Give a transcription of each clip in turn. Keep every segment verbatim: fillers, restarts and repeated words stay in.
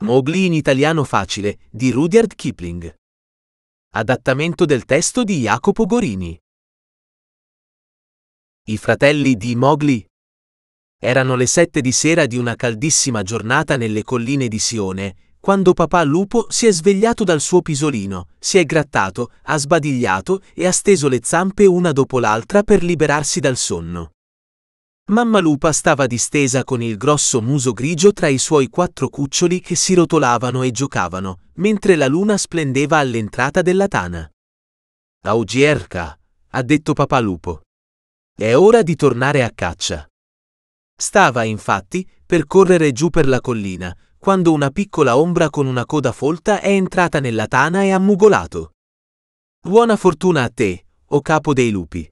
Mowgli in italiano facile, di Rudyard Kipling. Adattamento del testo di Jacopo Gorini. I fratelli di Mowgli. Erano le sette di sera di una caldissima giornata nelle colline di Sione, quando papà lupo si è svegliato dal suo pisolino, si è grattato, ha sbadigliato e ha steso le zampe una dopo l'altra per liberarsi dal sonno. Mamma lupa stava distesa con il grosso muso grigio tra i suoi quattro cuccioli che si rotolavano e giocavano, mentre la luna splendeva all'entrata della tana. «Augierca», ha detto papà lupo. «È ora di tornare a caccia». Stava, infatti, per correre giù per la collina, quando una piccola ombra con una coda folta è entrata nella tana e ha mugolato. «Buona fortuna a te, o capo dei lupi.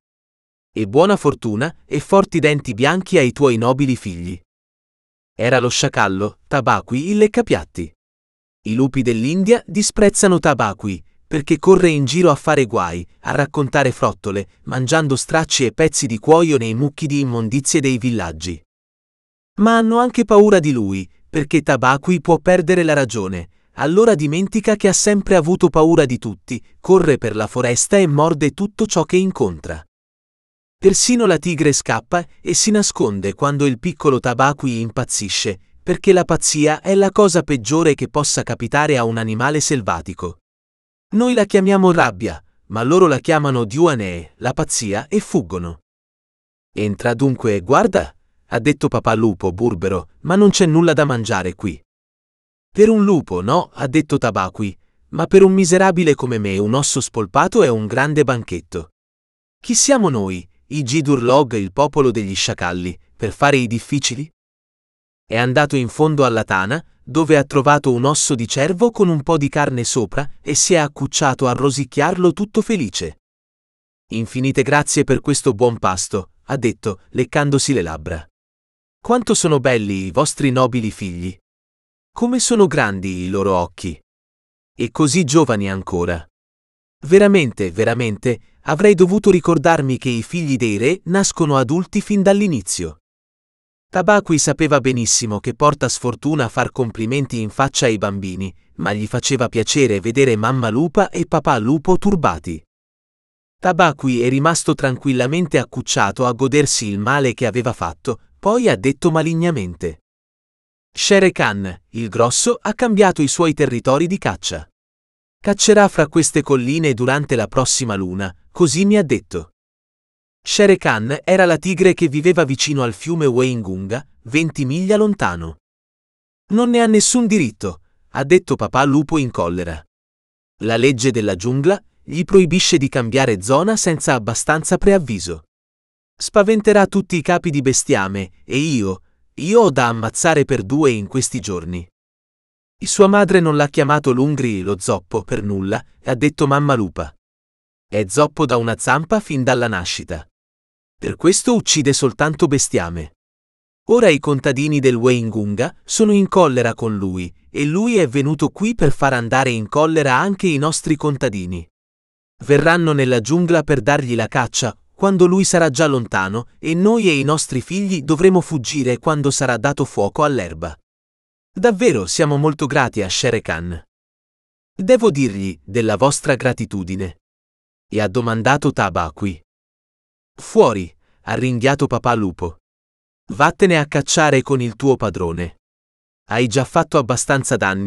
E buona fortuna e forti denti bianchi ai tuoi nobili figli». Era lo sciacallo, Tabaqui il leccapiatti. I lupi dell'India disprezzano Tabaqui, perché corre in giro a fare guai, a raccontare frottole, mangiando stracci e pezzi di cuoio nei mucchi di immondizie dei villaggi. Ma hanno anche paura di lui, perché Tabaqui può perdere la ragione, allora dimentica che ha sempre avuto paura di tutti, corre per la foresta e morde tutto ciò che incontra. Persino la tigre scappa e si nasconde quando il piccolo Tabaqui impazzisce, perché la pazzia è la cosa peggiore che possa capitare a un animale selvatico. Noi la chiamiamo rabbia, ma loro la chiamano diuanee, la pazzia, e fuggono. «Entra dunque e guarda», ha detto papà lupo burbero, «ma non c'è nulla da mangiare qui». «Per un lupo, no», ha detto Tabaqui, «ma per un miserabile come me un osso spolpato è un grande banchetto». Chi siamo noi, i Gidurlog, il popolo degli sciacalli, per fare i difficili? È andato in fondo alla tana, dove ha trovato un osso di cervo con un po' di carne sopra e si è accucciato a rosicchiarlo tutto felice. «Infinite grazie per questo buon pasto», ha detto, leccandosi le labbra. «Quanto sono belli i vostri nobili figli! Come sono grandi i loro occhi! E così giovani ancora! Veramente, veramente, avrei dovuto ricordarmi che i figli dei re nascono adulti fin dall'inizio». Tabaqui sapeva benissimo che porta sfortuna far complimenti in faccia ai bambini, ma gli faceva piacere vedere mamma lupa e papà lupo turbati. Tabaqui è rimasto tranquillamente accucciato a godersi il male che aveva fatto, poi ha detto malignamente: «Shere Khan, il grosso, ha cambiato i suoi territori di caccia. Caccerà fra queste colline durante la prossima luna, così mi ha detto». Shere Khan era la tigre che viveva vicino al fiume Waingunga, venti miglia lontano. «Non ne ha nessun diritto», ha detto papà lupo in collera. «La legge della giungla gli proibisce di cambiare zona senza abbastanza preavviso. Spaventerà tutti i capi di bestiame e io, io ho da ammazzare per due in questi giorni». E sua madre non l'ha chiamato Lungri lo zoppo per nulla, ha detto mamma lupa. È zoppo da una zampa fin dalla nascita. Per questo uccide soltanto bestiame. Ora i contadini del Waingunga sono in collera con lui, e lui è venuto qui per far andare in collera anche i nostri contadini. Verranno nella giungla per dargli la caccia, quando lui sarà già lontano, e noi e i nostri figli dovremo fuggire quando sarà dato fuoco all'erba. Davvero siamo molto grati a Shere Khan. Devo dirgli della vostra gratitudine. E ha domandato Tabaqui. «Fuori», ha ringhiato papà lupo. «Vattene a cacciare con il tuo padrone. Hai già fatto abbastanza danni